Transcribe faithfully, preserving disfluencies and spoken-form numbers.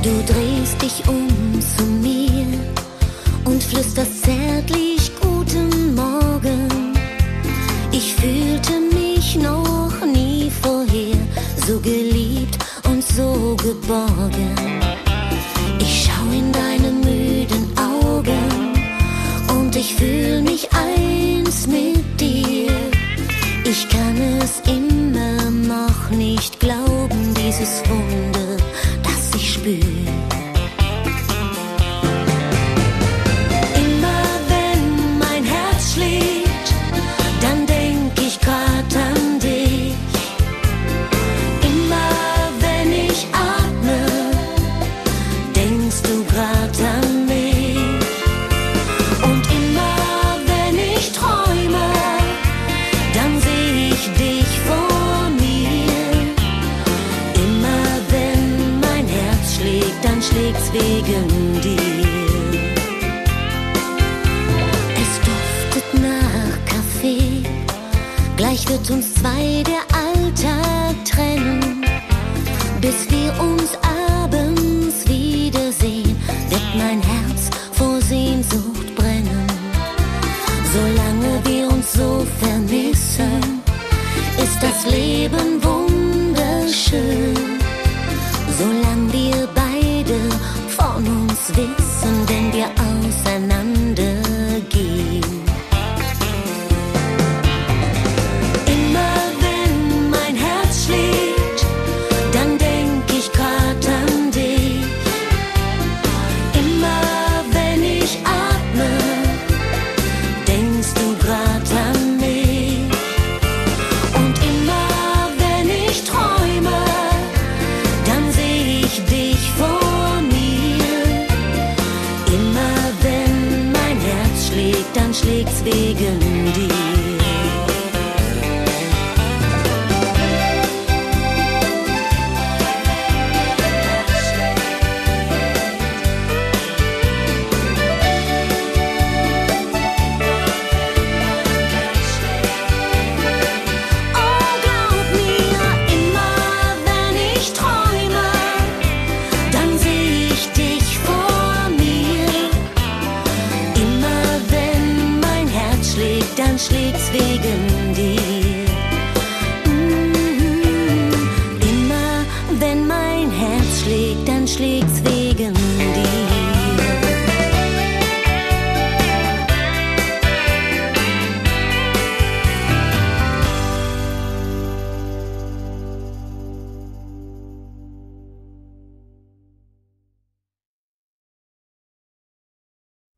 Du drehst dich um zu mir und flüsterst zärtlich Guten Morgen. Ich fühlte mich noch nie vorher so geliebt und so geborgen. Ich schau in deine müden Augen und ich fühl mich eins mit dir. Ich kann es immer noch nicht glauben, dieses Wunder, das ich spür. Immer wenn mein Herz schlägt, dann denk ich grad an dich. Immer wenn ich atme, denkst du grad an mich. Und immer wenn ich träume, dann seh ich dich vor mir. Immer wenn mein Herz schlägt, dann schlägt's wegen dir. Es duftet nach Kaffee, gleich wird uns zwei der Alltag trennen. Bis wir uns abends wiedersehen, wird mein Herz vor Sehnsucht brennen. Solange wir uns so vermissen, ist das Leben wunderschön. Solange wir beide von uns wissen, wenn wir auseinandergehen. Immer wenn mein Herz schlägt, dann denk ich grad an dich. Immer wenn ich atme, denkst du grad an mich. Und immer wenn ich träume, dann seh ich dich vor mir. Immer wenn mein Herz schlägt, dann schlägt's wegen dir. Oh, glaub mir, immer wenn ich träume, dann seh ich dich vor mir. Immer wenn mein Herz schlägt, dann schlägt's wegen dir. Mhm. Immer wenn mein Herz schlägt, dann schlägt's wegen dir.